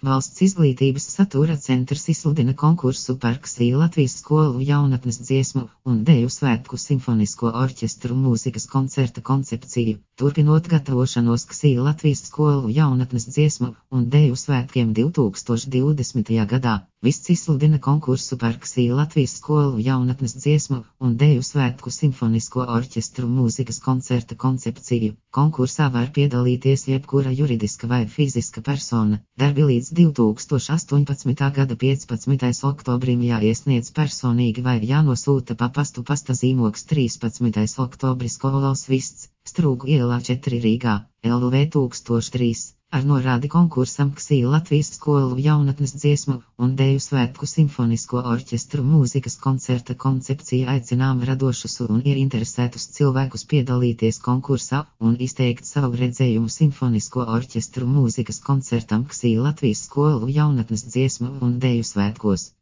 Valsts izglītības satura centrs izsludina konkursu par KSI Latvijas skolu jaunatnes dziesmu un deju svētku simfonisko orķestru mūzikas koncerta koncepciju, turpinot gatavošanos KSI Latvijas skolu jaunatnes dziesmu un deju svētkiem 2020. gadā. Vists izsludina konkursu par KSI Latvijas skolu jaunatnes dziesmu un deju svētku simfonisko orķestru mūzikas koncerta koncepciju. Konkursā var piedalīties jebkura juridiska vai fiziska persona. Darbi līdz 2018. gada 15. oktobrim jāiesniedz personīgi vai jānosūta pa pastu pasta zīmogs 13. oktobris Kolos Vists, Strūgu ielā 4 Rīgā, LV 1003. Ar norādi konkursam KSI Latvijas skolu jaunatnes dziesmu un deju svētku simfonisko orķestru mūzikas koncerta koncepcija aicinām radošus un ieinteresētus cilvēkus piedalīties konkursā un izteikt savu redzējumu simfonisko orķestru mūzikas koncertam KSI Latvijas skolu jaunatnes dziesmu un deju svētkos.